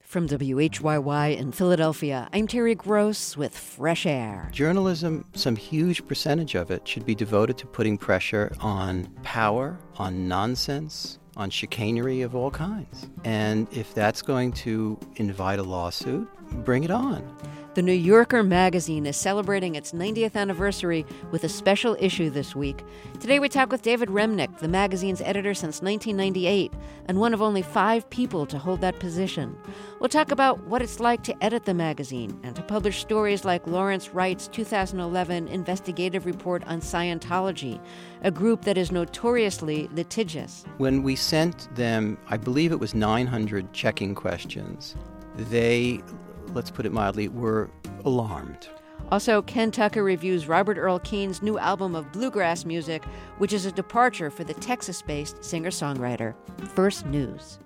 From WHYY in Philadelphia, I'm Terry Gross with Fresh Air. Journalism, some huge percentage of it should be devoted to putting pressure on power, on nonsense, on chicanery of all kinds. And if that's going to invite a lawsuit, bring it on. The New Yorker magazine is celebrating its 90th anniversary with a special issue this week. Today we talk with David Remnick, the magazine's editor since 1998, and one of only 5 people to hold that position. We'll talk about what it's like to edit the magazine and to publish stories like Lawrence Wright's 2011 investigative report on Scientology, a group that is notoriously litigious. When we sent them, I believe it was 900 checking questions, they, let's put it mildly, were alarmed. Also, Ken Tucker reviews Robert Earl Keen's new album of bluegrass music, which is a departure for the Texas-based singer-songwriter. First News.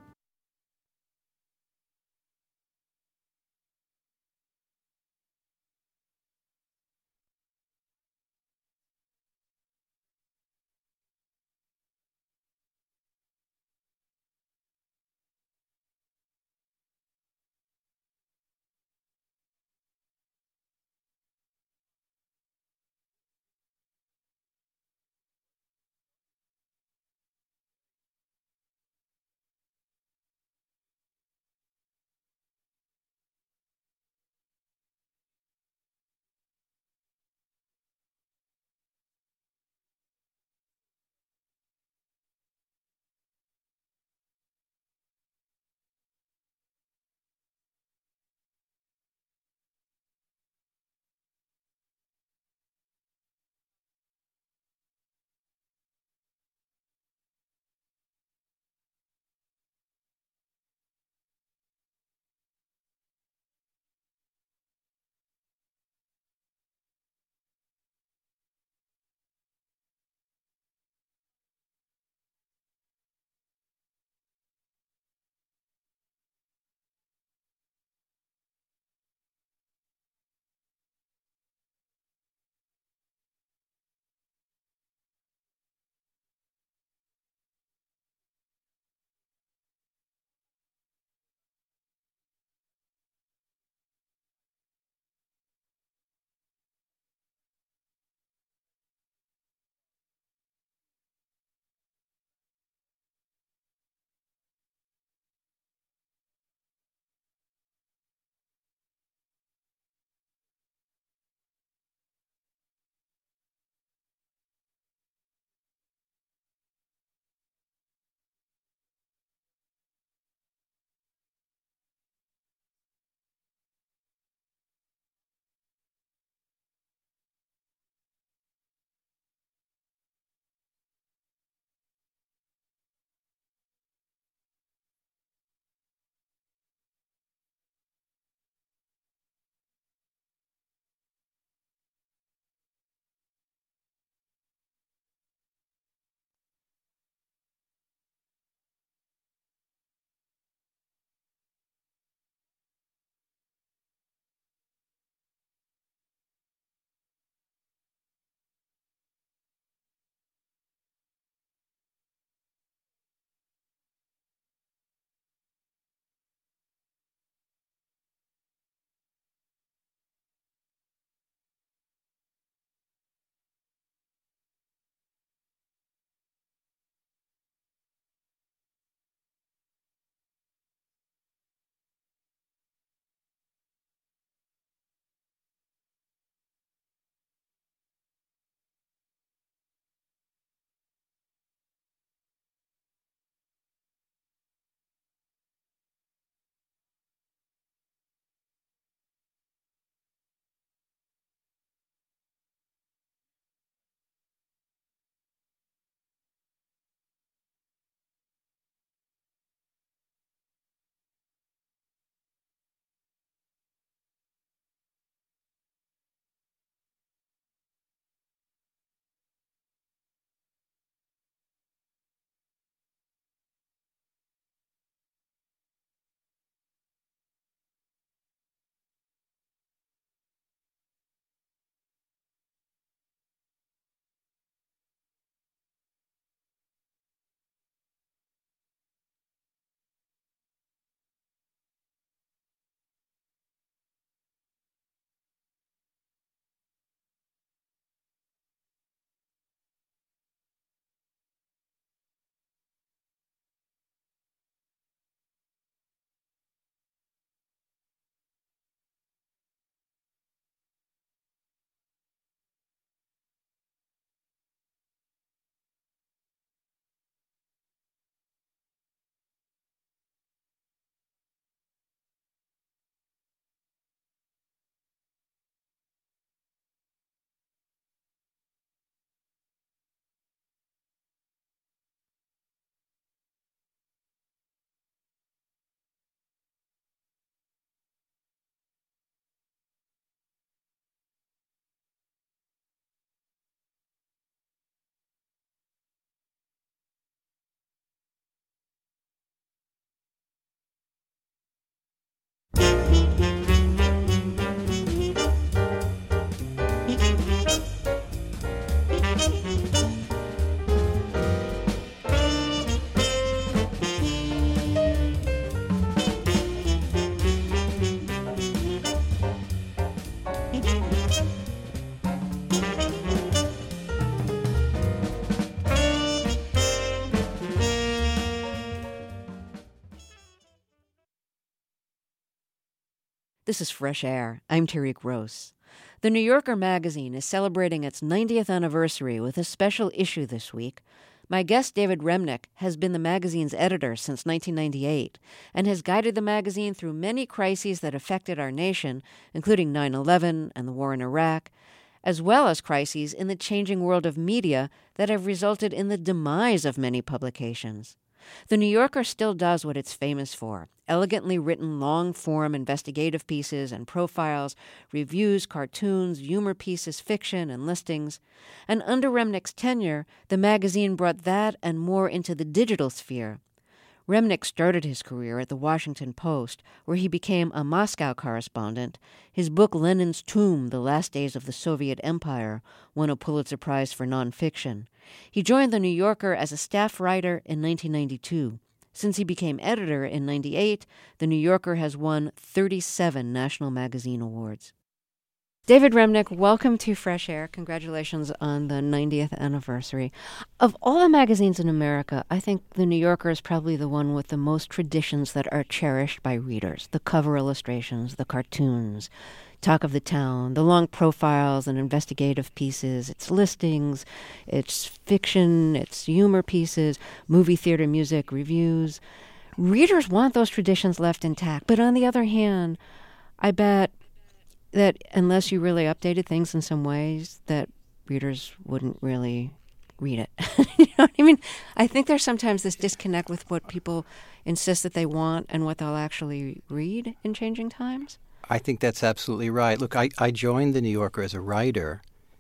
This is Fresh Air. I'm Tariq Rose. The New Yorker magazine is celebrating its 90th anniversary with a special issue this week. My guest, David Remnick, has been the magazine's editor since 1998 and has guided the magazine through many crises that affected our nation, including 9/11 and the war in Iraq, as well as crises in the changing world of media that have resulted in the demise of many publications. The New Yorker still does what it's famous for: elegantly written long-form investigative pieces and profiles, reviews, cartoons, humor pieces, fiction, and listings. And under Remnick's tenure, the magazine brought that and more into the digital sphere. Remnick started his career at the Washington Post, where he became a Moscow correspondent. His book Lenin's Tomb, The Last Days of the Soviet Empire, won a Pulitzer Prize for nonfiction. He joined The New Yorker as a staff writer in 1992. Since he became editor in 1998, The New Yorker has won 37 National Magazine Awards. David Remnick, welcome to Fresh Air. Congratulations on the 90th anniversary. Of all the magazines in America, I think The New Yorker is probably the one with the most traditions that are cherished by readers. The cover illustrations, the cartoons, talk of the town, the long profiles and investigative pieces, its listings, its fiction, its humor pieces, movie theater music, reviews. Readers want those traditions left intact. But on the other hand, I bet that unless you really updated things in some ways, that readers wouldn't really read it. You know what I mean? I think there's sometimes this disconnect with what people insist that they want and what they'll actually read in changing times. I think that's absolutely right. Look, I joined The New Yorker as a writer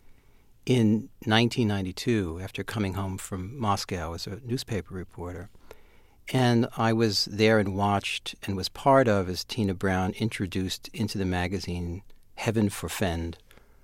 in 1992 after coming home from Moscow as a newspaper reporter. And I was there and watched and was part of, as Tina Brown introduced into the magazine, Heaven Forfend,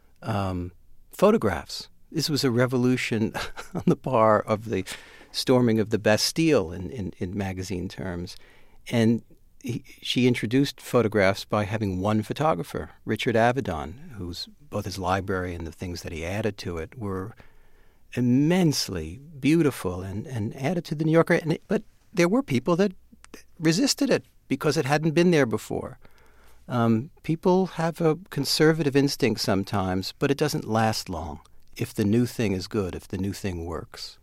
photographs. This was a revolution on the par of the storming of the Bastille in magazine terms. And she introduced photographs by having one photographer, Richard Avedon, whose both his library and the things that he added to it were immensely beautiful and added to the New Yorker. But there were people that resisted it because it hadn't been there before. People have a conservative instinct sometimes, but it doesn't last long if the new thing is good, if the new thing works.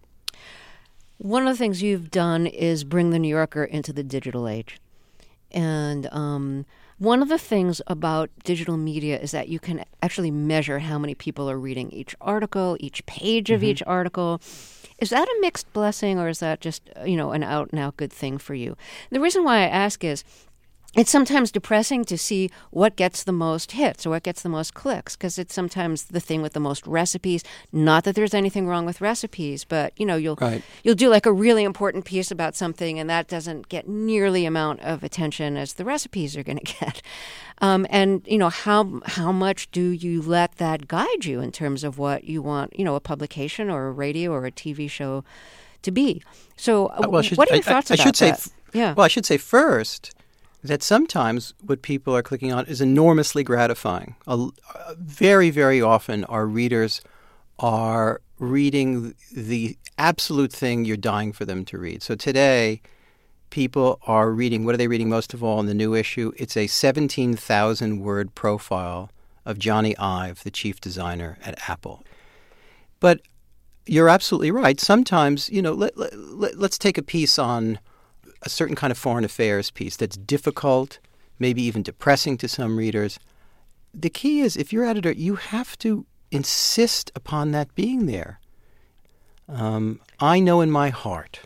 One of the things you've done is bring The New Yorker into the digital age. And one of the things about digital media is that you can actually measure how many people are reading each article, each page of each article. Is that a mixed blessing, or is that just, an out-and-out good thing for you? The reason why I ask is it's sometimes depressing to see what gets the most hits or what gets the most clicks, because it's sometimes the thing with the most recipes. Not that there's anything wrong with recipes, but you'll do like a really important piece about something, and that doesn't get nearly amount of attention as the recipes are going to get. And how much do you let that guide you in terms of what you want, a publication or a radio or a TV show to be? So, what are your thoughts about that? Well, I should say first that sometimes what people are clicking on is enormously gratifying. Very, very often our readers are reading the absolute thing you're dying for them to read. So today, people are reading, what are they reading most of all in the new issue? It's a 17,000-word profile of Johnny Ive, the chief designer at Apple. But you're absolutely right. Sometimes, let's take a piece on a certain kind of foreign affairs piece that's difficult, maybe even depressing to some readers. The key is, if you're editor, you have to insist upon that being there. I know in my heart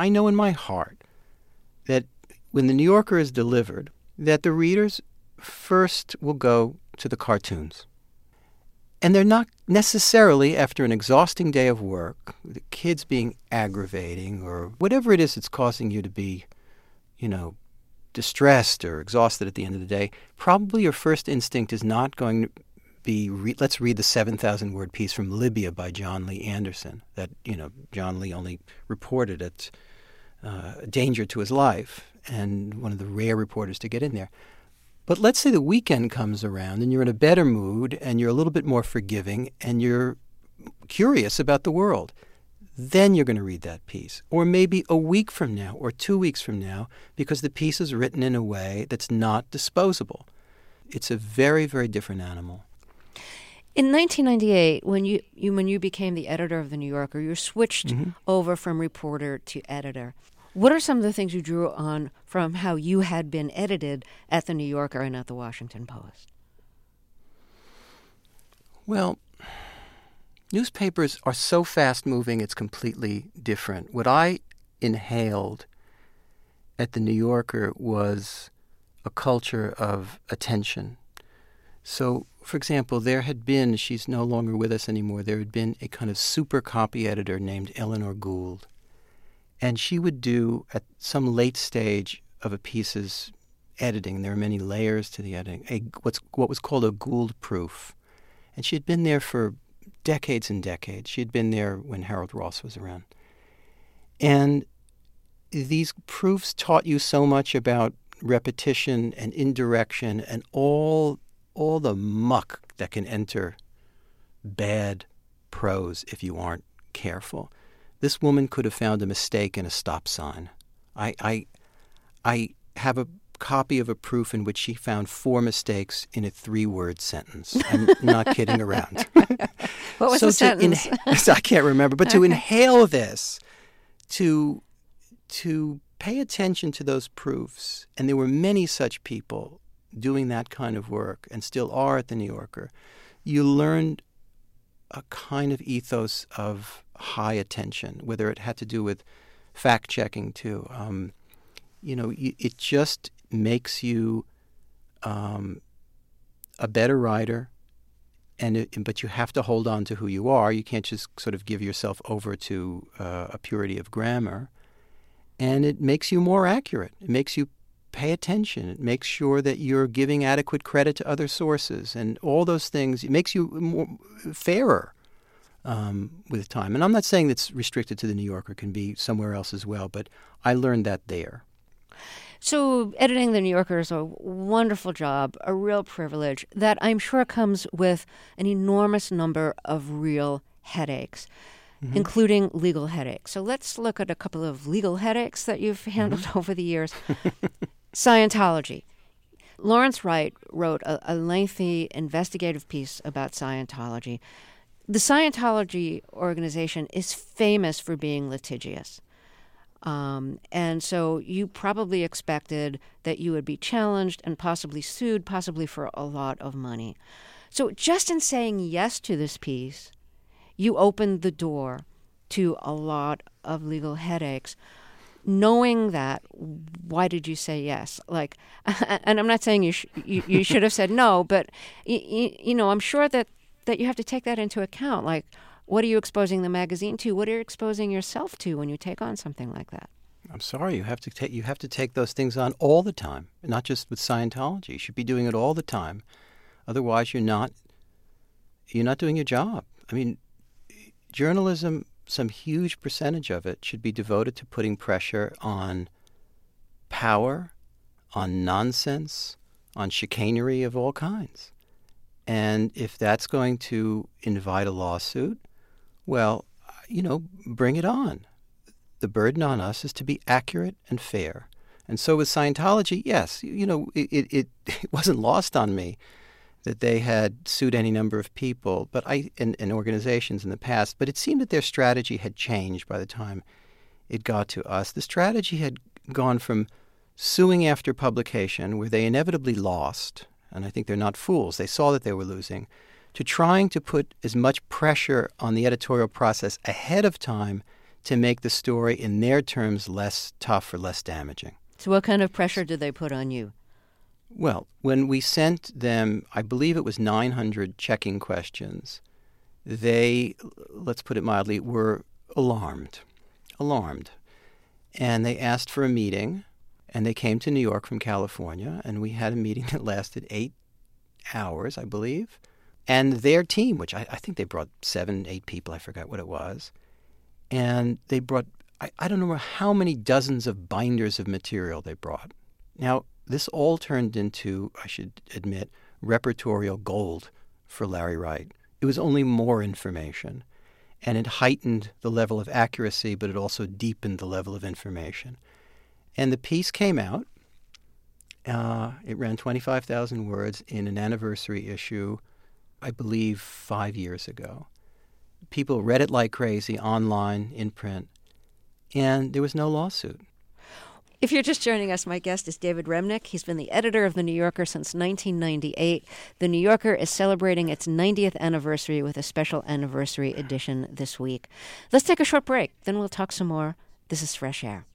that when The New Yorker is delivered, that the readers first will go to the cartoons. And they're not necessarily, after an exhausting day of work, the kids being aggravating or whatever it is that's causing you to be, distressed or exhausted at the end of the day, probably your first instinct is not going to be, let's read the 7,000-word piece from Libya by John Lee Anderson that, John Lee only reported at danger to his life and one of the rare reporters to get in there. But let's say the weekend comes around and you're in a better mood and you're a little bit more forgiving and you're curious about the world. Then you're going to read that piece. Or maybe a week from now or 2 weeks from now, because the piece is written in a way that's not disposable. It's a very, very different animal. In 1998, when you became the editor of The New Yorker, you switched over from reporter to editor. What are some of the things you drew on from how you had been edited at The New Yorker and at The Washington Post? Well, newspapers are so fast-moving, it's completely different. What I inhaled at The New Yorker was a culture of attention. So, for example, there had been, she's no longer with us anymore, there had been a kind of super copy editor named Eleanor Gould. And she would do, at some late stage of a piece's editing, there are many layers to the editing, what was called a Gould proof. And she had been there for decades and decades. She had been there when Harold Ross was around. And these proofs taught you so much about repetition and indirection and all the muck that can enter bad prose if you aren't careful. This woman could have found a mistake in a stop sign. I have a copy of a proof in which she found 4 mistakes in a 3-word sentence. I'm not kidding around. What was the sentence? I can't remember. But to inhale this, to pay attention to those proofs, and there were many such people doing that kind of work and still are at The New Yorker, you learned a kind of ethos of high attention, whether it had to do with fact-checking too. It just makes you a better writer, but you have to hold on to who you are. You can't just sort of give yourself over to a purity of grammar. And it makes you more accurate. It makes you pay attention. It makes sure that you're giving adequate credit to other sources and all those things. It makes you more fairer with time. And I'm not saying that's restricted to The New Yorker. It can be somewhere else as well, but I learned that there. So editing The New Yorker is a wonderful job, a real privilege that I'm sure comes with an enormous number of real headaches, including legal headaches. So let's look at a couple of legal headaches that you've handled over the years. Scientology. Lawrence Wright wrote a lengthy investigative piece about Scientology. The Scientology organization is famous for being litigious. And so you probably expected that you would be challenged and possibly sued, possibly for a lot of money. So just in saying yes to this piece, you opened the door to a lot of legal headaches. Knowing that, why did you say yes? And I'm not saying you should have said no, but I'm sure that you have to take that into account. Like, what are you exposing the magazine to? What are you exposing yourself to when you take on something like that? I'm sorry, you have to take those things on all the time, not just with Scientology. You should be doing it all the time. Otherwise, you're not doing your job. I mean, journalism, some huge percentage of it should be devoted to putting pressure on power, on nonsense, on chicanery of all kinds. And if that's going to invite a lawsuit, well, bring it on. The burden on us is to be accurate and fair. And so with Scientology, yes, it wasn't lost on me that they had sued any number of people, but and organizations in the past. But it seemed that their strategy had changed by the time it got to us. The strategy had gone from suing after publication, where they inevitably lost, and I think they're not fools. They saw that they were losing, to trying to put as much pressure on the editorial process ahead of time to make the story, in their terms, less tough or less damaging. So what kind of pressure did they put on you? Well, when we sent them, I believe it was 900 checking questions, they, let's put it mildly, were alarmed. And they asked for a meeting, and they came to New York from California, and we had a meeting that lasted 8 hours, I believe. And their team, which I think they brought 7, 8 people, I forgot what it was, and they brought, I don't know how many dozens of binders of material they brought. Now, this all turned into, I should admit, repertorial gold for Larry Wright. It was only more information, and it heightened the level of accuracy, but it also deepened the level of information. And the piece came out, It ran 25,000 words in an anniversary issue, I believe 5 years ago. People read it like crazy online, in print, and there was no lawsuit. If you're just joining us, my guest is David Remnick. He's been the editor of The New Yorker since 1998. The New Yorker is celebrating its 90th anniversary with a special anniversary edition this week. Let's take a short break, then we'll talk some more. This is Fresh Air.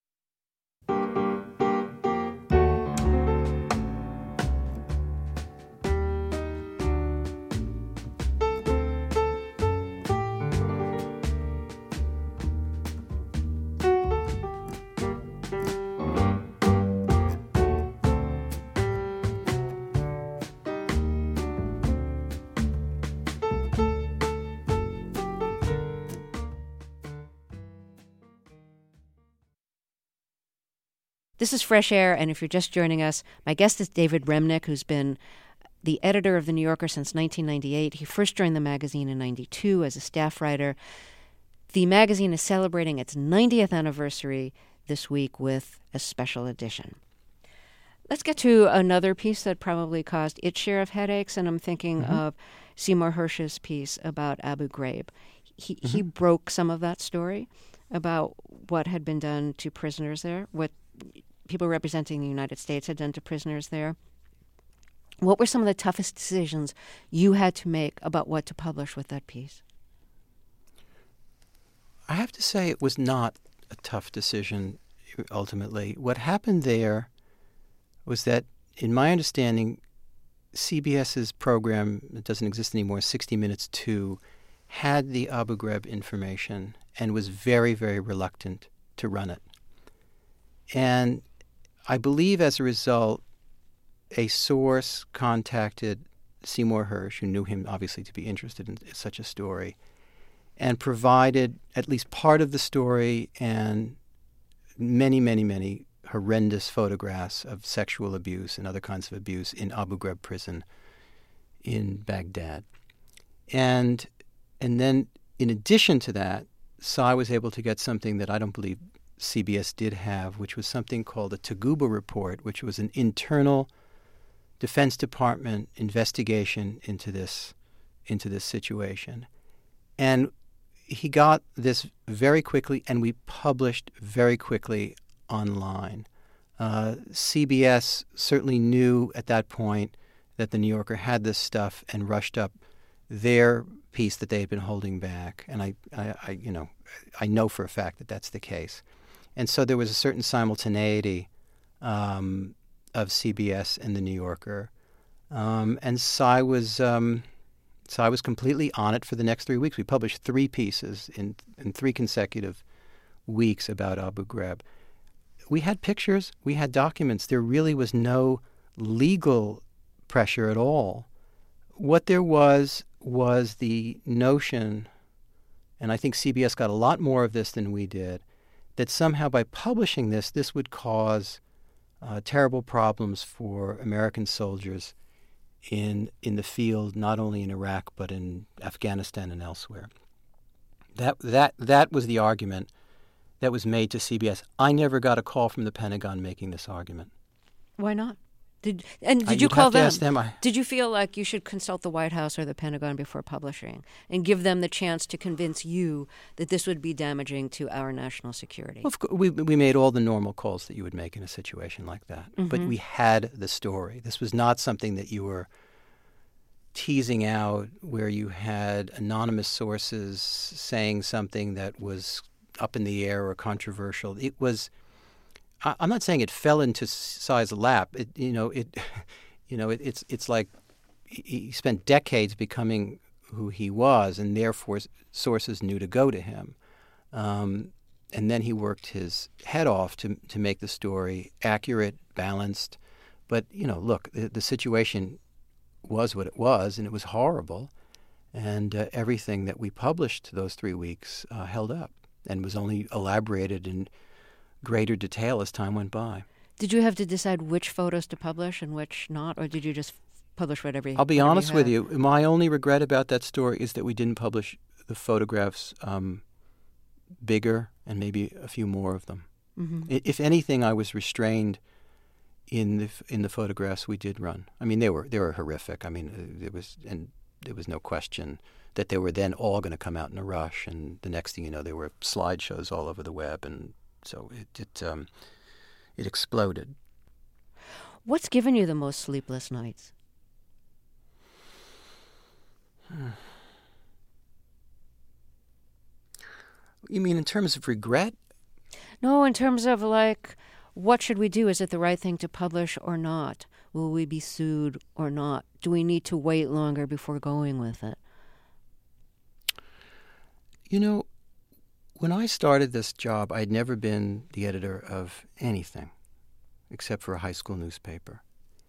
This is Fresh Air, and if you're just joining us, my guest is David Remnick, who's been the editor of The New Yorker since 1998. He first joined the magazine in 92 as a staff writer. The magazine is celebrating its 90th anniversary this week with a special edition. Let's get to another piece that probably caused its share of headaches, and I'm thinking of Seymour Hersh's piece about Abu Ghraib. He broke some of that story about what had been done to prisoners there, what people representing the United States had done to prisoners there. What were some of the toughest decisions you had to make about what to publish with that piece? I have to say it was not a tough decision, ultimately. What happened there was that, in my understanding, CBS's program, that doesn't exist anymore, 60 Minutes 2, had the Abu Ghraib information and was very, very reluctant to run it. And I believe as a result, a source contacted Seymour Hersh, who knew him obviously to be interested in such a story, and provided at least part of the story and many, many, many horrendous photographs of sexual abuse and other kinds of abuse in Abu Ghraib prison in Baghdad. And then, in addition to that, Sy was able to get something that I don't believe CBS did have, which was something called a Taguba report, which was an internal Defense Department investigation into this situation. And he got this very quickly, and we published very quickly online. CBS certainly knew at that point that the New Yorker had this stuff and rushed up their piece that they had been holding back. And I know for a fact that that's the case. And so there was a certain simultaneity of CBS and the New Yorker, and Sy was completely on it for the next 3 weeks. We published 3 pieces in 3 consecutive weeks about Abu Ghraib. We had pictures, we had documents. There really was no legal pressure at all. What there was the notion, and I think CBS got a lot more of this than we did, that somehow by publishing this would cause terrible problems for American soldiers in the field, not only in Iraq but in Afghanistan and elsewhere. That was the argument that was made to CBS. I never got a call from the Pentagon making this argument. Why not? Did you call them? Ask them. Did you feel like you should consult the White House or the Pentagon before publishing and give them the chance to convince you that this would be damaging to our national security? Well, we made all the normal calls that you would make in a situation like that. Mm-hmm. But we had the story. This was not something that you were teasing out where you had anonymous sources saying something that was up in the air or controversial. It was... I'm not saying it fell into Sy's lap. It's like he spent decades becoming who he was, and therefore sources knew to go to him. And then he worked his head off to make the story accurate, balanced. But look, the situation was what it was, and it was horrible. And everything that we published those 3 weeks held up, and was only elaborated in greater detail as time went by. Did you have to decide which photos to publish and which not, or did you just publish whatever? I'll be honest with you. My only regret about that story is that we didn't publish the photographs bigger and maybe a few more of them. Mm-hmm. If anything, I was restrained in the photographs we did run. I mean, they were horrific. I mean, there was no question that they were then all going to come out in a rush, and the next thing you know, there were slideshows all over the web, and so it exploded. What's given you the most sleepless nights? You mean in terms of regret? No, in terms of, like, what should we do? Is it the right thing to publish or not? Will we be sued or not? Do we need to wait longer before going with it? You know, when I started this job, I'd never been the editor of anything except for a high school newspaper.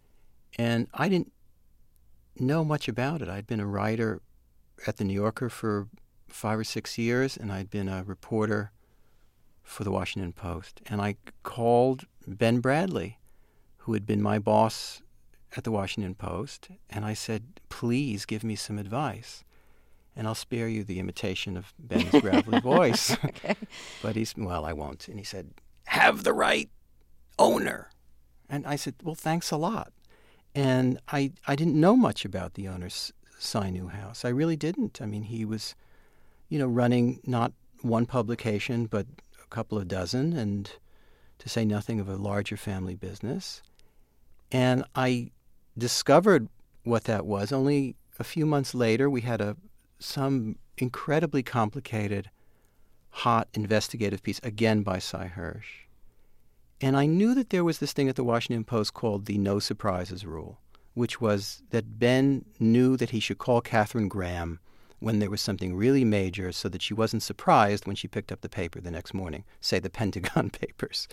And I didn't know much about it. I'd been a writer at The New Yorker for 5 or 6 years, and I'd been a reporter for the Washington Post. And I called Ben Bradley, who had been my boss at the Washington Post, and I said, please give me some advice. And I'll spare you the imitation of Ben's gravelly voice. Okay. But I won't. And he said, have the right owner. And I said, well, thanks a lot. And I didn't know much about the owner, Cy Newhouse. I really didn't. I mean, he was, running not one publication, but a couple of dozen, and to say nothing of a larger family business. And I discovered what that was. Only a few months later, we had some incredibly complicated, hot investigative piece, again by Cy Hirsch. And I knew that there was this thing at the Washington Post called the no surprises rule, which was that Ben knew that he should call Katharine Graham when there was something really major so that she wasn't surprised when she picked up the paper the next morning, say the Pentagon Papers.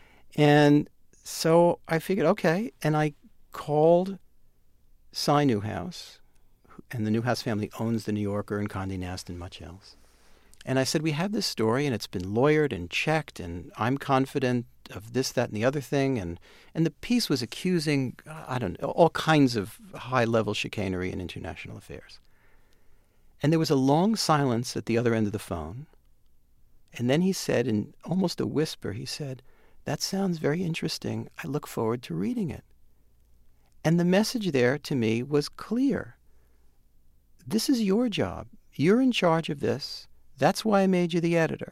And so I figured, okay, and I called Cy Newhouse, and the Newhouse family owns the New Yorker and Condé Nast and much else. And I said, we have this story, and it's been lawyered and checked, and I'm confident of this, that, and the other thing. And the piece was accusing, all kinds of high-level chicanery in international affairs. And there was a long silence at the other end of the phone. And then he said, in almost a whisper, he said, that sounds very interesting. I look forward to reading it. And the message there to me was clear. This is your job. You're in charge of this. That's why I made you the editor.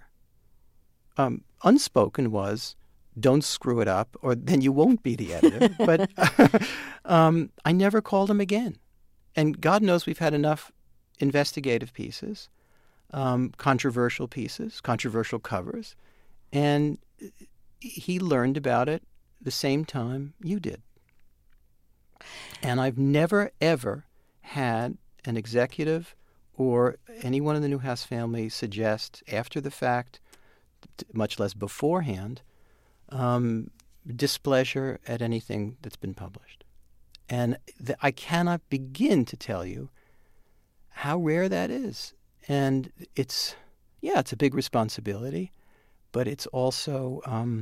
Unspoken was, don't screw it up, or then you won't be the editor. But I never called him again. And God knows we've had enough investigative pieces, controversial pieces, controversial covers, and he learned about it the same time you did. And I've never, ever had an executive or anyone in the Newhouse family suggest after the fact, much less beforehand, displeasure at anything that's been published. And I cannot begin to tell you how rare that is. And it's a big responsibility, but it's also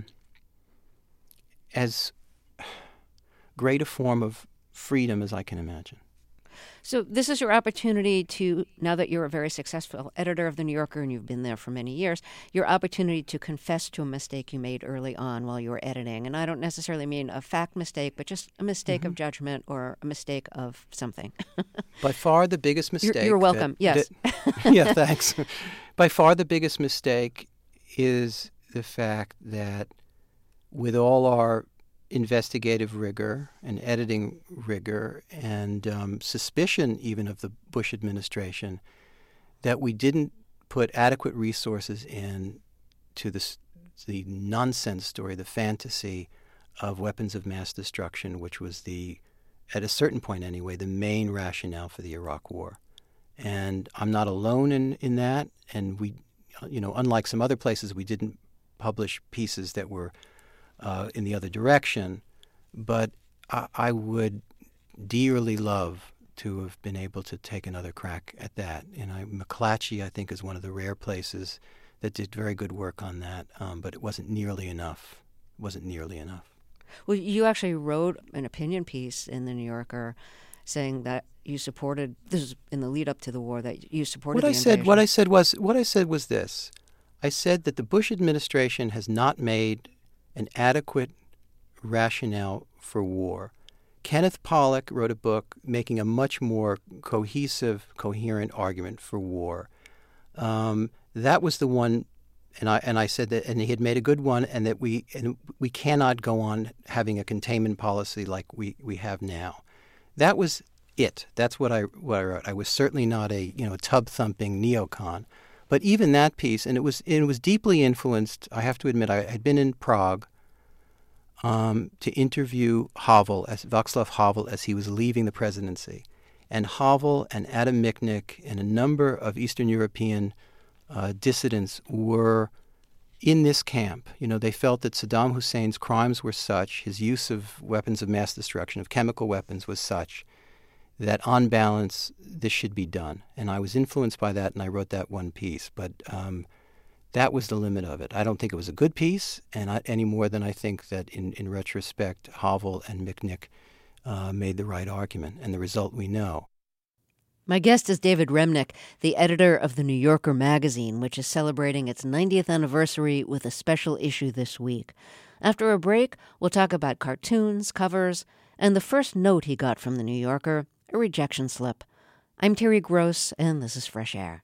as great a form of freedom as I can imagine. So this is your opportunity to, now that you're a very successful editor of The New Yorker and you've been there for many years, your opportunity to confess to a mistake you made early on while you were editing. And I don't necessarily mean a fact mistake, but just a mistake of judgment or a mistake of something. By far the biggest mistake. You're welcome, yes. Yeah, thanks. By far the biggest mistake is the fact that with all our investigative rigor and editing rigor and suspicion even of the Bush administration, that we didn't put adequate resources in to the nonsense story, the fantasy of weapons of mass destruction, which was at a certain point anyway, the main rationale for the Iraq War. And I'm not alone in that. And we, unlike some other places, we didn't publish pieces that were in the other direction, but I would dearly love to have been able to take another crack at that. And McClatchy, I think, is one of the rare places that did very good work on that, but it wasn't nearly enough. Well, you actually wrote an opinion piece in The New Yorker saying that you supported, this is in the lead up to the war, that you supported the invasion. What I said was this. I said that the Bush administration has not made an adequate rationale for war. Kenneth Pollock wrote a book making a much more cohesive, coherent argument for war. That was the one, and I said that, and he had made a good one, and that we cannot go on having a containment policy like we have now. That was it. That's what I wrote. I was certainly not a tub-thumping neocon, but even that piece, and it was deeply influenced. I have to admit, I had been in Prague to interview Václav Havel as he was leaving the presidency, and Havel and Adam Michnik and a number of Eastern European dissidents were in this camp. They felt that Saddam Hussein's crimes were such, his use of weapons of mass destruction, of chemical weapons, was such that on balance, this should be done. And I was influenced by that, and I wrote that one piece. But that was the limit of it. I don't think it was a good piece, any more than I think that in retrospect, Havel and Michnik made the right argument, and the result we know. My guest is David Remnick, the editor of The New Yorker magazine, which is celebrating its 90th anniversary with a special issue this week. After a break, we'll talk about cartoons, covers, and the first note he got from The New Yorker, a rejection slip. I'm Terry Gross, and this is Fresh Air.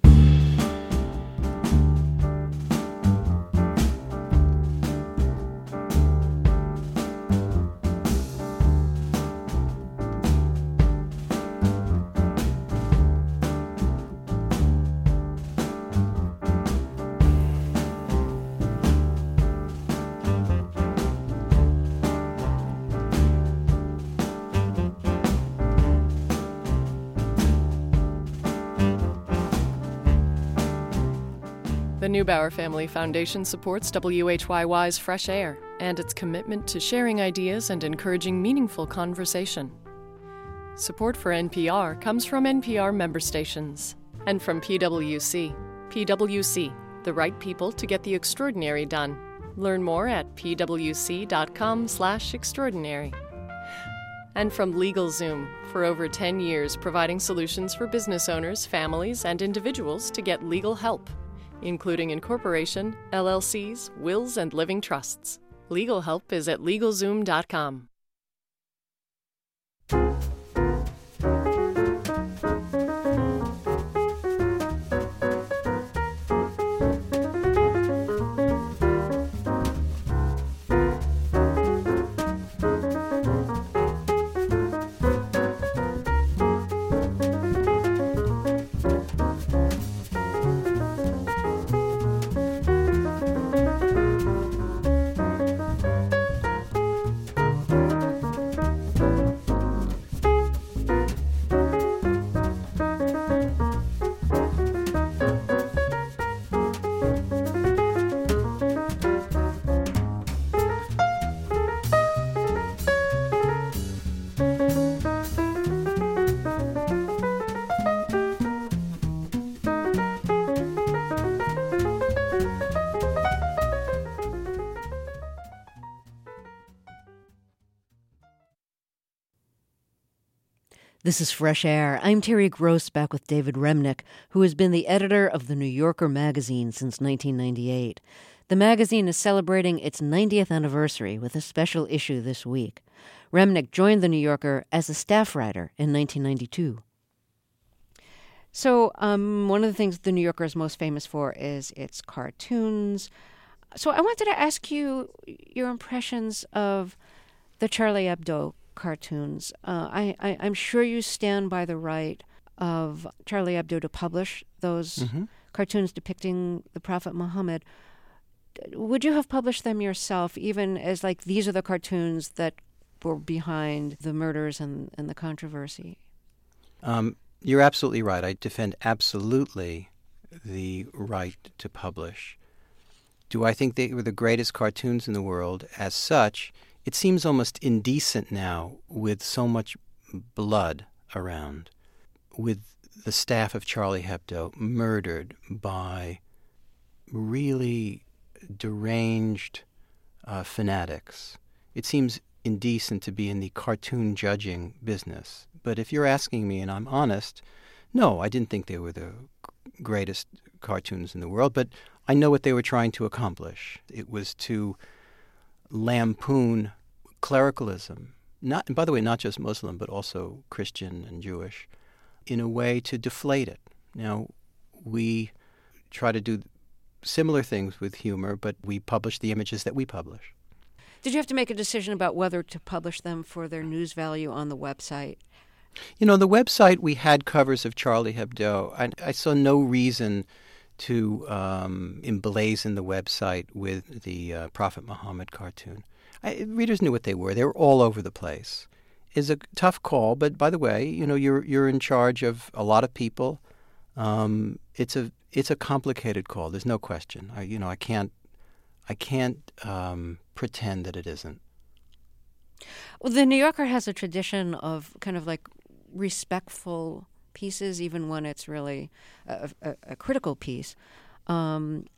The Neubauer Family Foundation supports WHYY's Fresh Air and its commitment to sharing ideas and encouraging meaningful conversation. Support for NPR comes from NPR member stations and from PwC. PwC, the right people to get the extraordinary done. Learn more at pwc.com/extraordinary. And from LegalZoom, for over 10 years providing solutions for business owners, families, and individuals to get legal help, including incorporation, LLCs, wills, and living trusts. Legal help is at LegalZoom.com. This is Fresh Air. I'm Terry Gross, back with David Remnick, who has been the editor of The New Yorker magazine since 1998. The magazine is celebrating its 90th anniversary with a special issue this week. Remnick joined The New Yorker as a staff writer in 1992. So one of the things The New Yorker is most famous for is its cartoons. So I wanted to ask you your impressions of the Charlie Hebdo cartoons. I'm sure you stand by the right of Charlie Hebdo to publish those cartoons depicting the Prophet Muhammad. Would you have published them yourself, even as like these are the cartoons that were behind the murders and the controversy? You're absolutely right. I defend absolutely the right to publish. Do I think they were the greatest cartoons in the world? As such, it seems almost indecent now with so much blood around, with the staff of Charlie Hebdo murdered by really deranged fanatics. It seems indecent to be in the cartoon judging business. But if you're asking me, and I'm honest, no, I didn't think they were the greatest cartoons in the world, but I know what they were trying to accomplish. It was to lampoon clericalism, and by the way, not just Muslim, but also Christian and Jewish, in a way to deflate it. Now, we try to do similar things with humor, but we publish the images that we publish. Did you have to make a decision about whether to publish them for their news value on the website? The website, we had covers of Charlie Hebdo. I saw no reason to emblazon the website with the Prophet Muhammad cartoon. Readers knew what they were. They were all over the place. It's a tough call, but by the way, you're in charge of a lot of people. It's a complicated call. There's no question. I can't pretend that it isn't. Well, the New Yorker has a tradition of kind of like respectful pieces, even when it's really a critical piece. And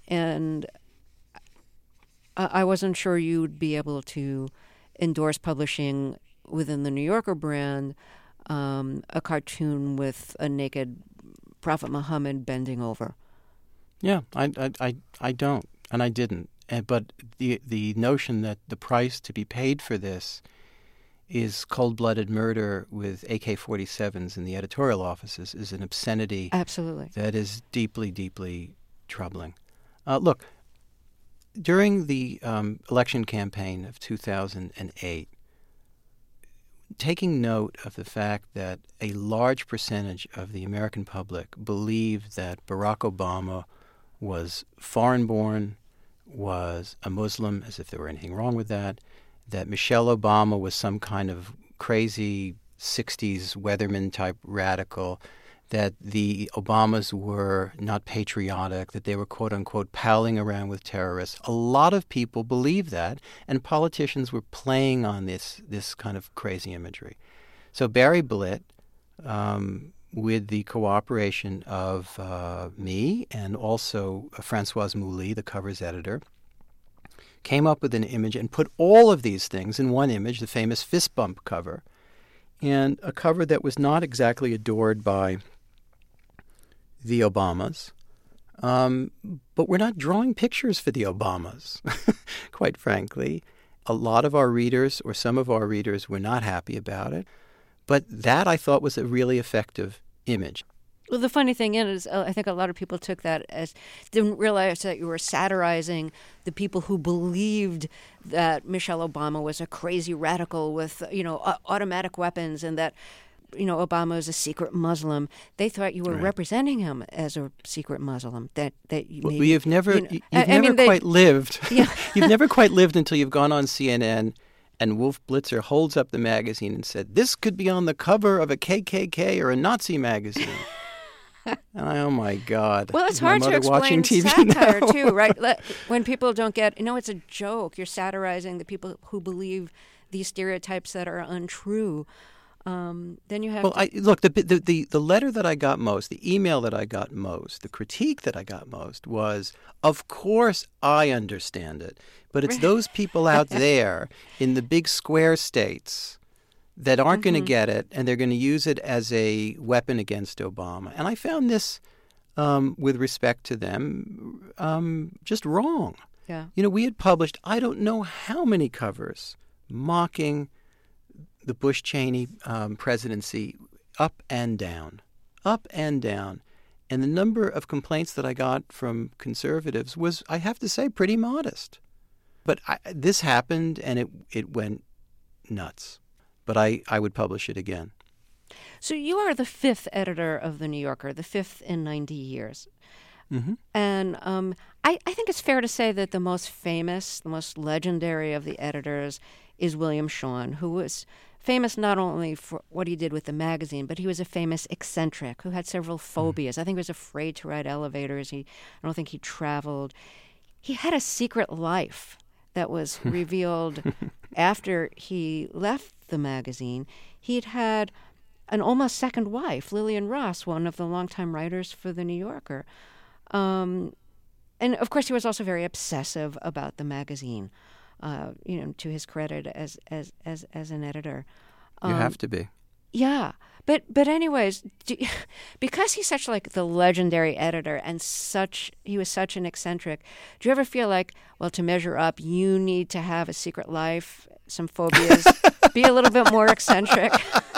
I wasn't sure you'd be able to endorse publishing within the New Yorker brand a cartoon with a naked Prophet Muhammad bending over. Yeah, I don't, and I didn't. But the notion that the price to be paid for this is cold-blooded murder with AK-47s in the editorial offices is an obscenity. Absolutely. That is deeply, deeply troubling. Look, during the election campaign of 2008, taking note of the fact that a large percentage of the American public believed that Barack Obama was foreign-born, was a Muslim, as if there were anything wrong with that Michelle Obama was some kind of crazy 60s weatherman-type radical, that the Obamas were not patriotic, that they were, quote-unquote, palling around with terrorists. A lot of people believed that, and politicians were playing on this kind of crazy imagery. So Barry Blitt, with the cooperation of me and also Françoise Mouly, the cover's editor, came up with an image and put all of these things in one image, the famous fist bump cover, and a cover that was not exactly adored by the Obamas. But we're not drawing pictures for the Obamas, quite frankly. A lot of our readers, or some of our readers, were not happy about it. But that, I thought, was a really effective image. Well, the funny thing is, I think a lot of people took that as, didn't realize that you were satirizing the people who believed that Michelle Obama was a crazy radical with, automatic weapons, and that, Obama is a secret Muslim. They thought you were representing him as a secret Muslim. You've never quite lived. Yeah. You've never quite lived until you've gone on CNN and Wolf Blitzer holds up the magazine and said, "This could be on the cover of a KKK or a Nazi magazine." Oh, my God. Well, it's hard to explain satire, too, right? When people don't get, it's a joke. You're satirizing the people who believe these stereotypes that are untrue. Then you have look, the letter that I got most, the email that I got most, the critique that I got most was, of course I understand it, but it's those people out there in the big square states that aren't going to get it, and they're going to use it as a weapon against Obama. And I found this, with respect to them, just wrong. Yeah. We had published, I don't know how many covers mocking the Bush-Cheney presidency up and down. And the number of complaints that I got from conservatives was, I have to say, pretty modest. But this happened, and it went nuts. But I would publish it again. So you are the fifth editor of The New Yorker, the fifth in 90 years. Mm-hmm. And I think it's fair to say that the most famous, the most legendary of the editors is William Shawn, who was famous not only for what he did with the magazine, but he was a famous eccentric who had several phobias. I think he was afraid to ride elevators. I don't think he traveled. He had a secret life that was revealed after he left the magazine. He'd had an almost second wife, Lillian Ross, one of the longtime writers for The New Yorker. And, of course, he was also very obsessive about the magazine, to his credit as an editor. You have to be. Yeah. But anyways, because he's such like the legendary editor and he was such an eccentric, do you ever feel like, well, to measure up, you need to have a secret life, some phobias, be a little bit more eccentric?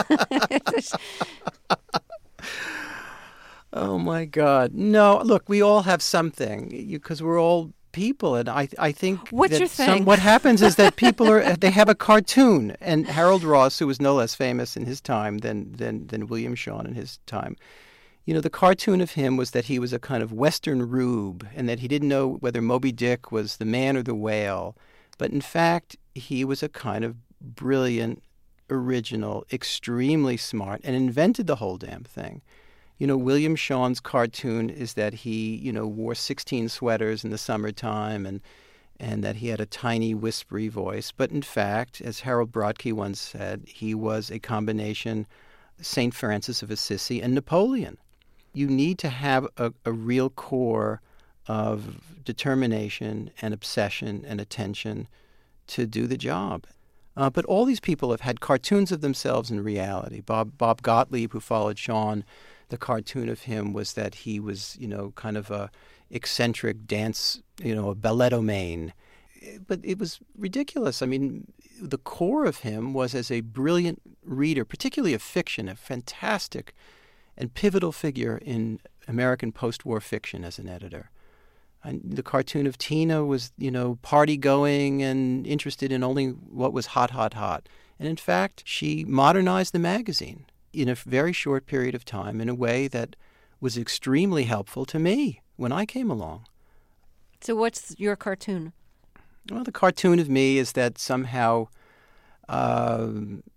Oh my God. No, look, we all have something because we're all people, and I think What's your thing? what happens is that people they have a cartoon, and Harold Ross, who was no less famous in his time than William Shawn in his time, the cartoon of him was that he was a kind of Western rube, and that he didn't know whether Moby Dick was the man or the whale, but in fact he was a kind of brilliant, original, extremely smart, and invented the whole damn thing. William Shawn's cartoon is that he, wore 16 sweaters in the summertime and that he had a tiny, whispery voice. But in fact, as Harold Brodkey once said, he was a combination St. Francis of Assisi and Napoleon. You need to have a real core of determination and obsession and attention to do the job. But all these people have had cartoons of themselves in reality. Bob Gottlieb, who followed Shawn, the cartoon of him was that he was, kind of a eccentric dance, a balletomane. But it was ridiculous. I mean, the core of him was as a brilliant reader, particularly of fiction, a fantastic and pivotal figure in American post-war fiction as an editor. And the cartoon of Tina was, party-going and interested in only what was hot, hot, hot. And in fact, she modernized the magazine in a very short period of time in a way that was extremely helpful to me when I came along. So what's your cartoon? Well, the cartoon of me is that somehow, I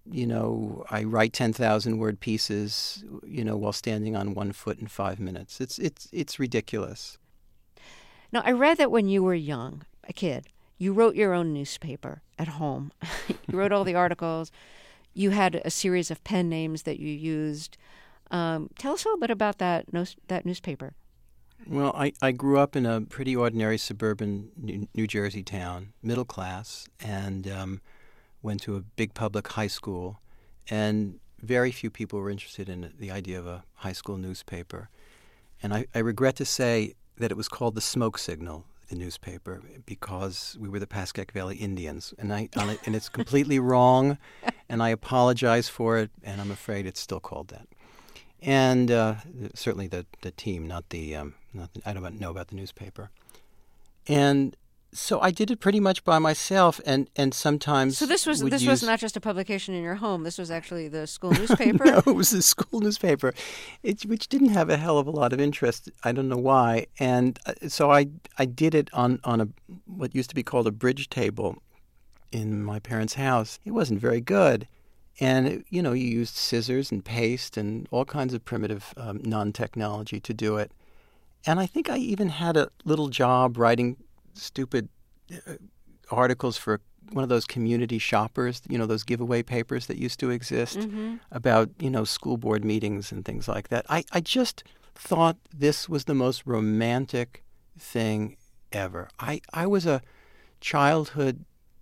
write 10,000-word pieces, while standing on one foot in 5 minutes. It's ridiculous. Now, I read that when you were young, a kid, you wrote your own newspaper at home. You wrote all the articles. You had a series of pen names that you used. Tell us a little bit about that newspaper. Well, I grew up in a pretty ordinary suburban New Jersey town, middle class, and went to a big public high school. And very few people were interested in the idea of a high school newspaper. And I regret to say that it was called the Smoke Signal, the newspaper, because we were the Pascack Valley Indians. And it's completely wrong, and I apologize for it, and I'm afraid it's still called that. And certainly the team, not the I don't know about the newspaper. And so I did it pretty much by myself, and sometimes. So this was not just a publication in your home. This was actually the school newspaper. No, it was the school newspaper, which didn't have a hell of a lot of interest. I don't know why, and so I did it on what used to be called a bridge table in my parents' house. It wasn't very good, and you used scissors and paste and all kinds of primitive non-technology to do it. And I think I even had a little job writing stupid articles for one of those community shoppers, those giveaway papers that used to exist about, school board meetings and things like that. I just thought this was the most romantic thing ever. I was a childhood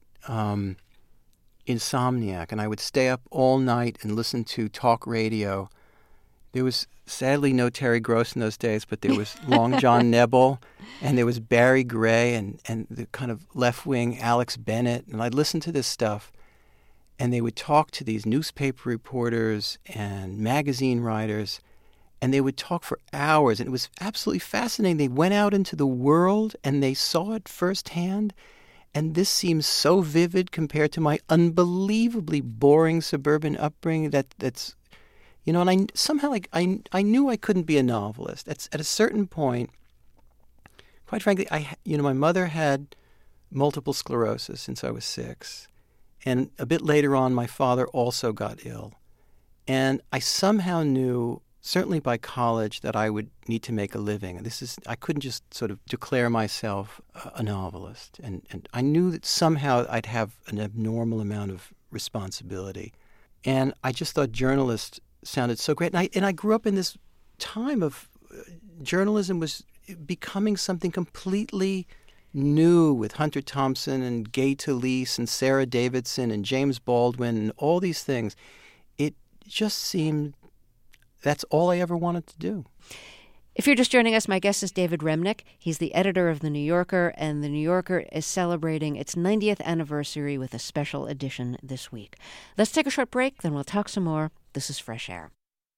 insomniac, and I would stay up all night and listen to talk radio. There was sadly no Terry Gross in those days, but there was Long John Nebel, and there was Barry Gray, and the kind of left-wing Alex Bennett. And I'd listen to this stuff, and they would talk to these newspaper reporters and magazine writers, and they would talk for hours, and it was absolutely fascinating. They went out into the world, and they saw it firsthand, and this seems so vivid compared to my unbelievably boring suburban upbringing that's... and I knew I couldn't be a novelist. At a certain point, quite frankly, my mother had multiple sclerosis since I was 6. And a bit later on, my father also got ill. And I somehow knew, certainly by college, that I would need to make a living. I couldn't just sort of declare myself a novelist. And I knew that somehow I'd have an abnormal amount of responsibility. And I just thought journalist sounded so great. And I grew up in this time of journalism was becoming something completely new with Hunter Thompson and Gay Talese and Sarah Davidson and James Baldwin and all these things. just seemed that's all I ever wanted to do. If you're just joining us, my guest is David Remnick. He's the editor of The New Yorker, and The New Yorker is celebrating its 90th anniversary with a special edition this week. Let's take a short break, then we'll talk some more. This is Fresh Air.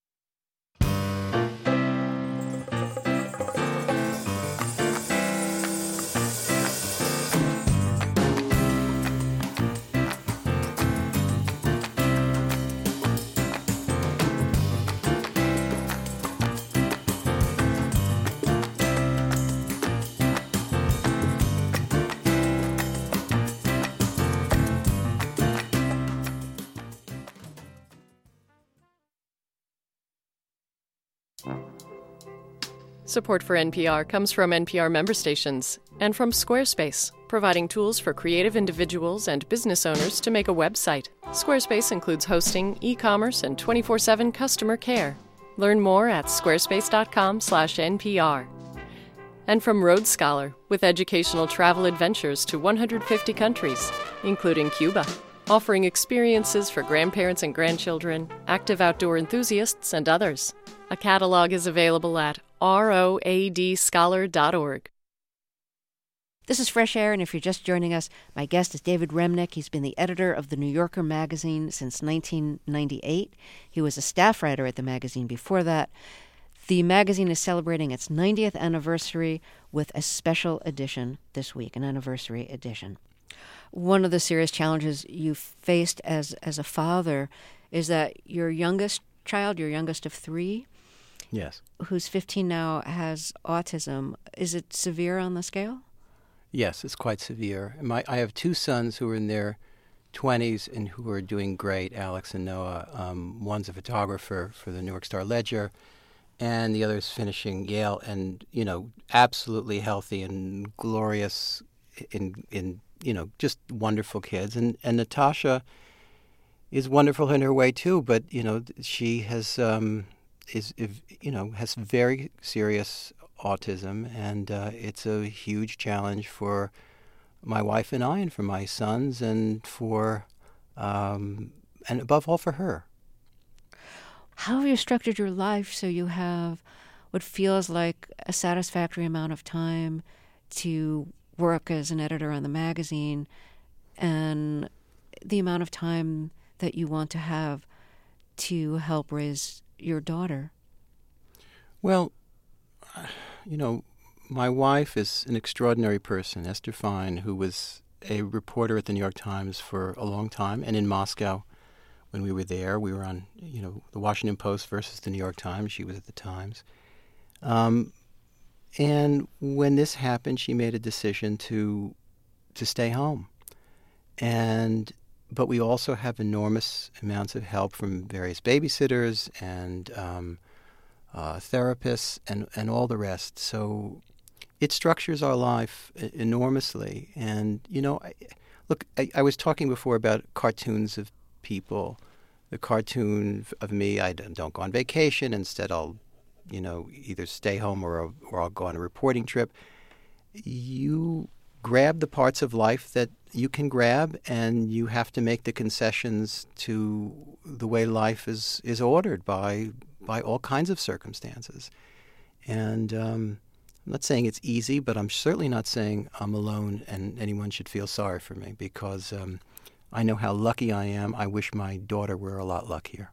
Support for NPR comes from NPR member stations and from Squarespace, providing tools for creative individuals and business owners to make a website. Squarespace includes hosting, e-commerce, and 24/7 customer care. Learn more at squarespace.com/NPR. And from Road Scholar, with educational travel adventures to 150 countries, including Cuba, offering experiences for grandparents and grandchildren, active outdoor enthusiasts, and others. A catalog is available at roadscholar.org. This is Fresh Air, and if you're just joining us, my guest is David Remnick. He's been the editor of The New Yorker magazine since 1998. He was a staff writer at the magazine before that. The magazine is celebrating its 90th anniversary with a special edition this week, an anniversary edition. One of the serious challenges you faced as a father is that your youngest child, your youngest of three, Yes. who's 15 now, has autism. Is it severe on the scale? Yes, it's quite severe. I have two sons who are in their 20s and who are doing great, Alex and Noah. One's a photographer for the New York Star Ledger, and the other is finishing Yale, and, absolutely healthy and glorious in just wonderful kids. And Natasha is wonderful in her way, too, but, she has... has very serious autism, and it's a huge challenge for my wife and I, and for my sons, and and above all for her. How have you structured your life so you have what feels like a satisfactory amount of time to work as an editor on the magazine, and the amount of time that you want to have to help raise your daughter? Well, my wife is an extraordinary person, Esther Fine, who was a reporter at the New York Times for a long time, and in Moscow when we were there. We were on, the Washington Post versus the New York Times. She was at the Times. And when this happened, she made a decision to stay home. But we also have enormous amounts of help from various babysitters and therapists and all the rest. So it structures our life enormously. And, I was talking before about cartoons of people. The cartoon of me, I don't go on vacation. Instead, I'll, either stay home or I'll go on a reporting trip. You grab the parts of life that you can grab, and you have to make the concessions to the way life is ordered by all kinds of circumstances. And I'm not saying it's easy, but I'm certainly not saying I'm alone and anyone should feel sorry for me, because I know how lucky I am. I wish my daughter were a lot luckier.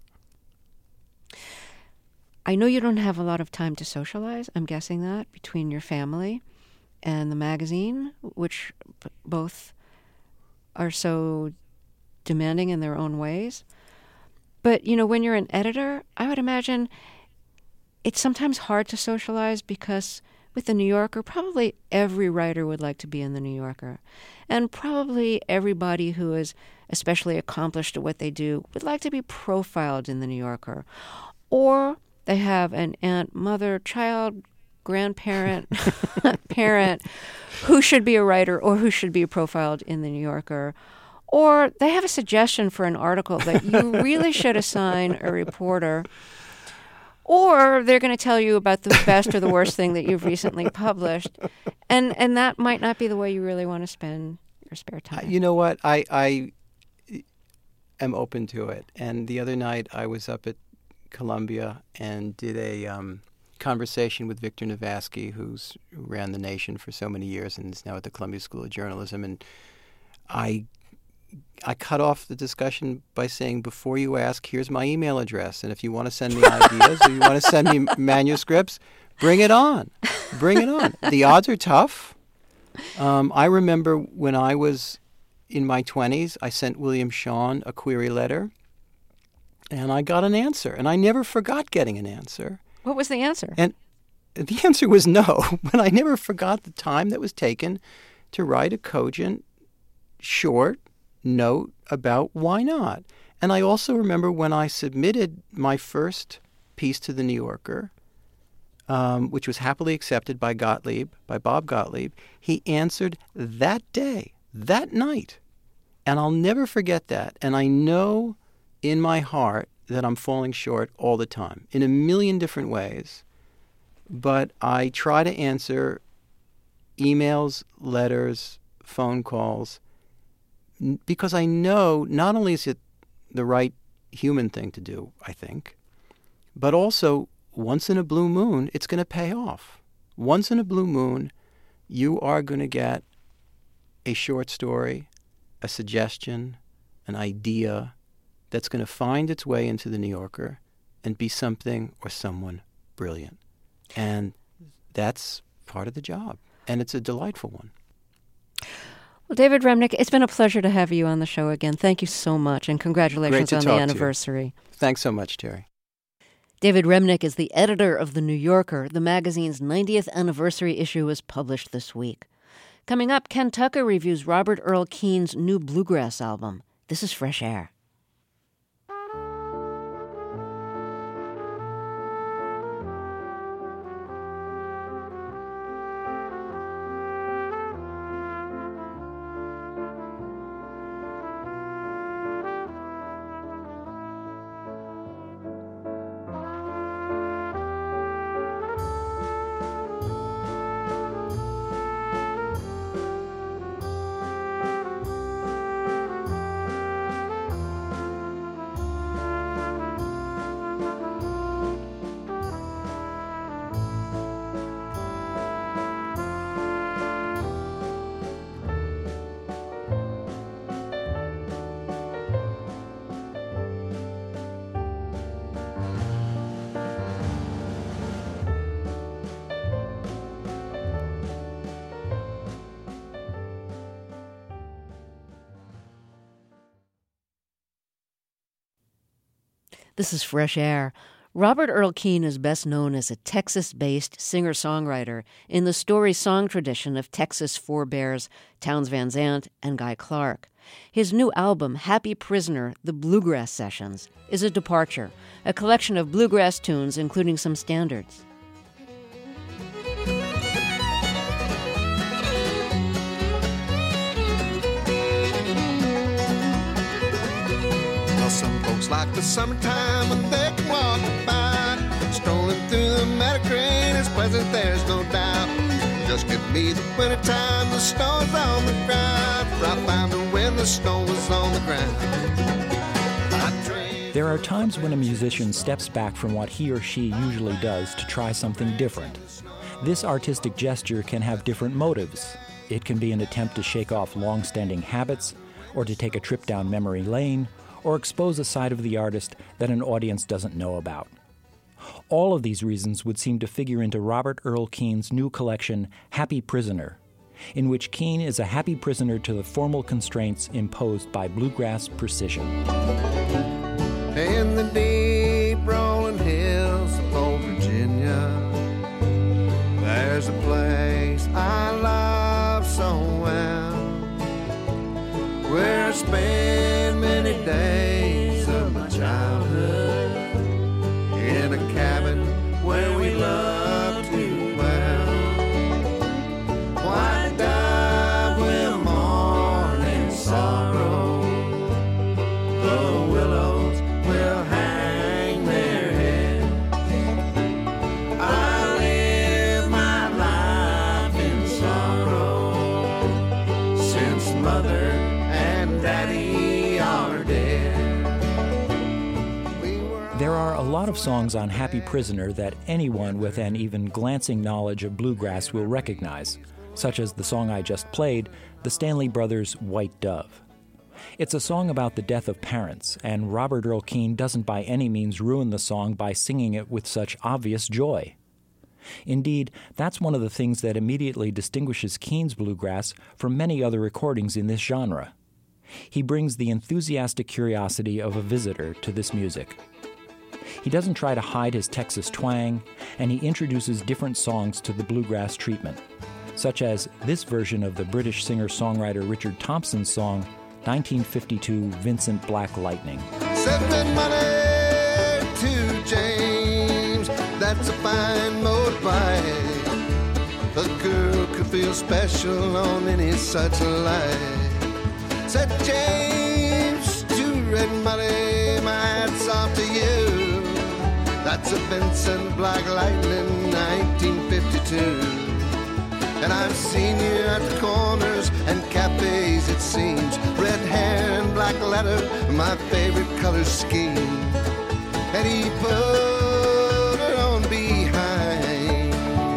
I know you don't have a lot of time to socialize. I'm guessing that between your family and the magazine, which both are so demanding in their own ways. But, when you're an editor, I would imagine it's sometimes hard to socialize, because with the New Yorker, probably every writer would like to be in the New Yorker. And probably everybody who is especially accomplished at what they do would like to be profiled in the New Yorker. Or they have an aunt, mother, child, grandparent, parent who should be a writer or who should be profiled in the New Yorker. Or they have a suggestion for an article that you really should assign a reporter. Or they're going to tell you about the best or the worst thing that you've recently published. And that might not be the way you really want to spend your spare time. You know what? am open to it. And the other night I was up at Columbia and did a conversation with Victor Navasky, who ran The Nation for so many years and is now at the Columbia School of Journalism. And I cut off the discussion by saying, before you ask, here's my email address. And if you want to send me ideas or you want to send me manuscripts, bring it on. Bring it on. The odds are tough. I remember when I was in my 20s, I sent William Shawn a query letter, and I got an answer. And I never forgot getting an answer. What was the answer? And the answer was no, but I never forgot the time that was taken to write a cogent, short note about why not. And I also remember when I submitted my first piece to The New Yorker, which was happily accepted by Bob Gottlieb, he answered that day, that night. And I'll never forget that. And I know in my heart that I'm falling short all the time in a million different ways. But I try to answer emails, letters, phone calls, because I know not only is it the right human thing to do, I think, but also once in a blue moon, it's going to pay off. Once in a blue moon, you are going to get a short story, a suggestion, an idea that's going to find its way into The New Yorker and be something or someone brilliant. And that's part of the job. And it's a delightful one. Well, David Remnick, it's been a pleasure to have you on the show again. Thank you so much, and congratulations on the anniversary. Thanks so much, Terry. David Remnick is the editor of The New Yorker. The magazine's 90th anniversary issue was published this week. Coming up, Ken Tucker reviews Robert Earl Keen's new bluegrass album. This is Fresh Air. This is Fresh Air. Robert Earl Keen is best known as a Texas-based singer-songwriter in the story-song tradition of Texas forebears Townes Van Zandt and Guy Clark. His new album, Happy Prisoner, The Bluegrass Sessions, is a departure, a collection of bluegrass tunes, including some standards. Some folks like the summertime when they can walk by, strolling through the meadow green is pleasant, there's no doubt. Just could be the wintertime, the snow is on the ground. I found her when the snow was on the ground. There are times when a musician steps back from what he or she usually does to try something different. This artistic gesture can have different motives. It can be an attempt to shake off long-standing habits, or to take a trip down memory lane, or expose a side of the artist that an audience doesn't know about. All of these reasons would seem to figure into Robert Earl Keen's new collection, Happy Prisoner, in which Keen is a happy prisoner to the formal constraints imposed by bluegrass precision. In the deep rolling hills of old Virginia, there's a place I love so well, where I spend many days of my childhood in a cabin where we love to dwell. White dove will mourn in sorrow, the willows will hang There are a lot of songs on Happy Prisoner that anyone with an even glancing knowledge of bluegrass will recognize, such as the song I just played, the Stanley Brothers' White Dove. It's a song about the death of parents, and Robert Earl Keen doesn't by any means ruin the song by singing it with such obvious joy. Indeed, that's one of the things that immediately distinguishes Keen's bluegrass from many other recordings in this genre. He brings the enthusiastic curiosity of a visitor to this music. He doesn't try to hide his Texas twang, and he introduces different songs to the bluegrass treatment, such as this version of the British singer-songwriter Richard Thompson's song, 1952 Vincent Black Lightning. Sending money to James, that's a fine motorbike. A girl could feel special on any such light. Said James to Red Money, my hat's off to you. That's a Vincent Black Lightning, 1952. And I've seen you at the corners and cafes, it seems. Red hair and black leather, my favorite color scheme. And he put it on behind.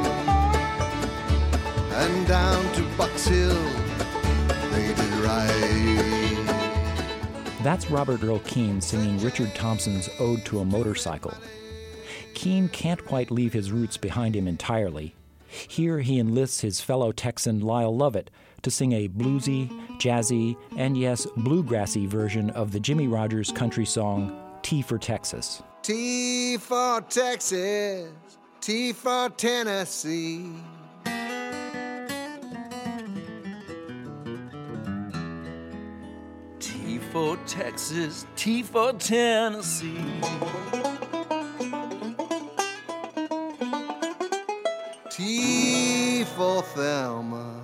And down to Bucks Hill, they did right. That's Robert Earl Keen singing Richard Thompson's Ode to a Motorcycle. Keen can't quite leave his roots behind him entirely. Here he enlists his fellow Texan Lyle Lovett to sing a bluesy, jazzy, and yes, bluegrassy version of the Jimmy Rogers country song, T for Texas. T for Texas, T for Tennessee. T for Texas, T for Tennessee. T for Thelma.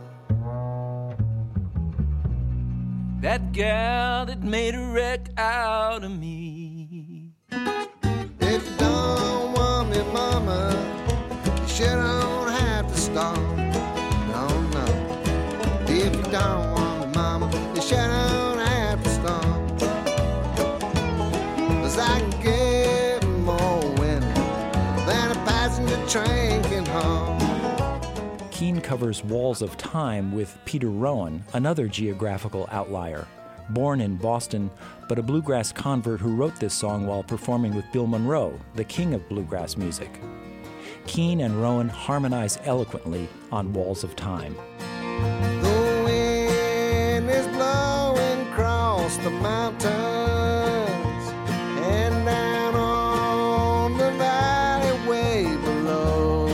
That gal that made a wreck out of me. If you don't want me, mama, you sure don't have to stop. No, no. If you don't want me, mama, you sure don't have to stop. 'Cause I can get more winning than a passenger train can haul. Keen covers Walls of Time with Peter Rowan, another geographical outlier. Born in Boston, but a bluegrass convert who wrote this song while performing with Bill Monroe, the king of bluegrass music. Keen and Rowan harmonize eloquently on Walls of Time. The wind is blowing across the mountains and down on the valley way below.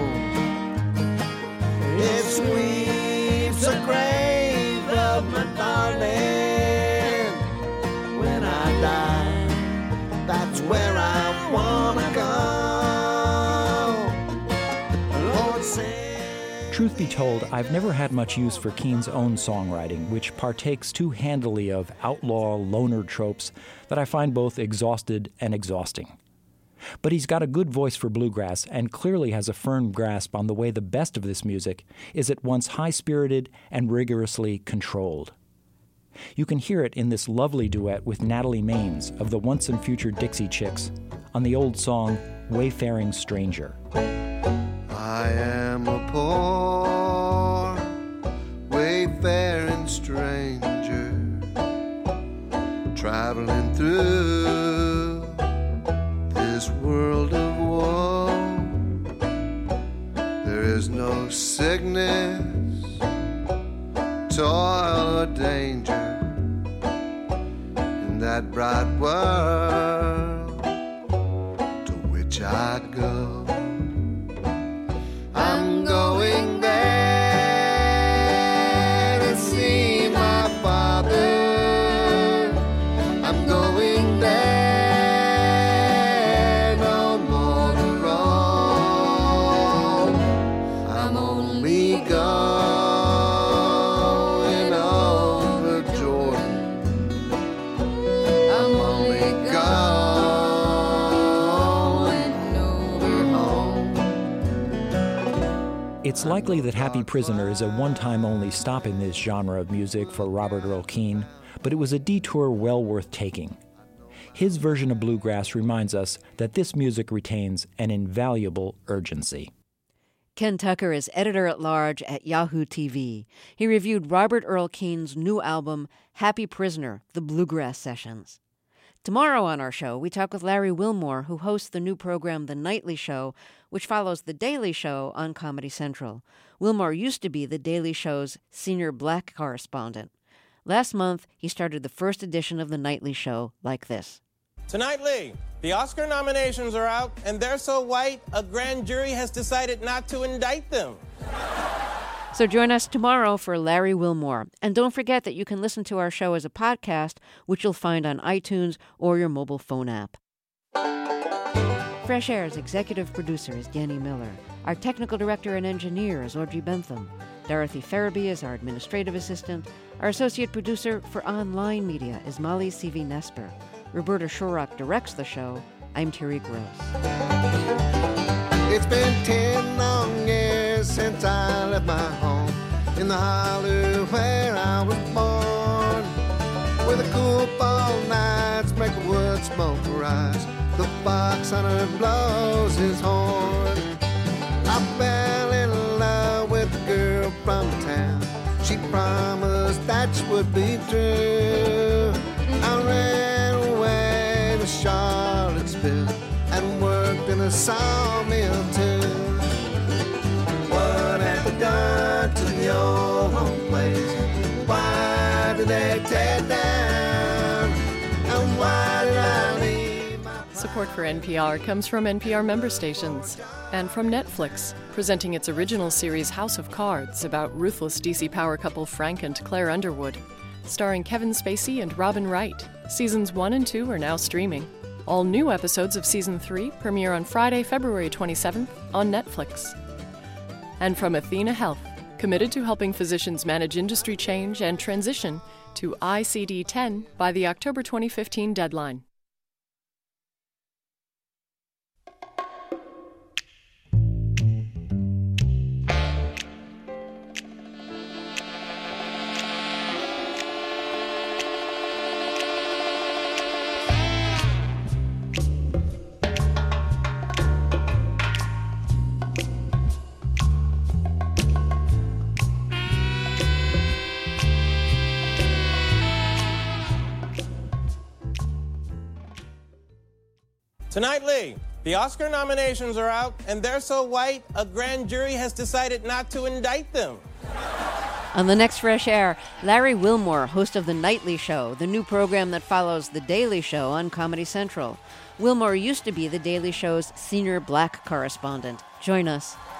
It sweeps the grave of my darling. When I die, that's where I wanna go. Lord, send. Truth be told, I've never had much use for Keen's own songwriting, which partakes too handily of outlaw loner tropes that I find both exhausted and exhausting. But he's got a good voice for bluegrass and clearly has a firm grasp on the way the best of this music is at once high-spirited and rigorously controlled. You can hear it in this lovely duet with Natalie Maines of the Once and Future Dixie Chicks on the old song Wayfaring Stranger. I am a poor wayfaring stranger traveling through this world of woe. There is no sickness, toil or danger in that bright world to which I'd go. I'm going there to see my father. I'm going there, no more to roam. I'm only going over Jordan. I'm only going over home. It's likely that Happy Prisoner is a one-time only stop in this genre of music for Robert Earl Keen, but it was a detour well worth taking. His version of bluegrass reminds us that this music retains an invaluable urgency. Ken Tucker is editor-at-large at Yahoo TV. He reviewed Robert Earl Keen's new album, Happy Prisoner, The Bluegrass Sessions. Tomorrow on our show, we talk with Larry Wilmore, who hosts the new program The Nightly Show, which follows The Daily Show on Comedy Central. Wilmore used to be The Daily Show's senior black correspondent. Last month, he started the first edition of The Nightly Show like this. Tonight, Lee, the Oscar nominations are out, and they're so white, a grand jury has decided not to indict them. So join us tomorrow for Larry Wilmore. And don't forget that you can listen to our show as a podcast, which you'll find on iTunes or your mobile phone app. Fresh Air's executive producer is Danny Miller. Our technical director and engineer is Audrey Bentham. Dorothy Farabee is our administrative assistant. Our associate producer for online media is Molly C.V. Roberta Shorrock directs the show. I'm Terry Gross. It's been 10 long years since I left my home in the holler where I was born, where the cool fall nights make the wood smoke rise, the fox hunter blows his horn. I fell in love with a girl from town. She promised that she would be true. I ran away to Charlottesville and worked in a sawmill too. What have they done to the old home place? Why did they tear it down? And why did I leave my... Support for NPR comes from NPR member stations and from Netflix, presenting its original series House of Cards about ruthless DC power couple Frank and Claire Underwood, starring Kevin Spacey and Robin Wright. Seasons 1 and 2 are now streaming. All new episodes of Season 3 premiere on Friday, February 27th on Netflix. And from Athena Health, committed to helping physicians manage industry change and transition to ICD-10 by the October 2015 deadline. Tonight, Lee, the Oscar nominations are out, and they're so white, a grand jury has decided not to indict them. On the next Fresh Air, Larry Wilmore, host of The Nightly Show, the new program that follows The Daily Show on Comedy Central. Wilmore used to be The Daily Show's senior black correspondent. Join us.